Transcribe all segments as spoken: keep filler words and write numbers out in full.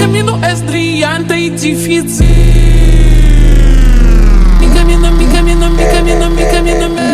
camino es brillante y difícil. Mi camino, mi camino, mi camino, mi camino, mi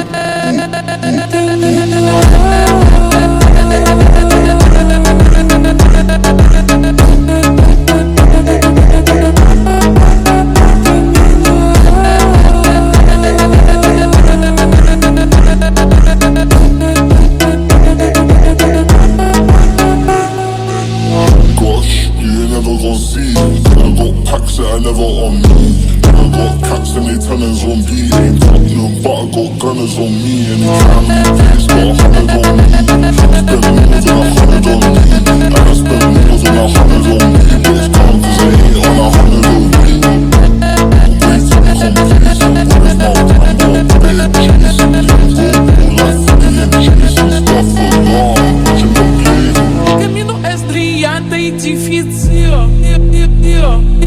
I never on me. I got cats and they tellers on B. Ain't Tottenham, but I got gunners on me. Anytime you place, got a hundred on me. Spend more than a hundred on me. And I spend more than a hundred on me. But it's calm cause I ain't on a hundred on me. Way too complacent, but it's now time for a bit chasing. Go like fifty and chasing stuff for long. Watching the play. Mi camino es brillante y difícil.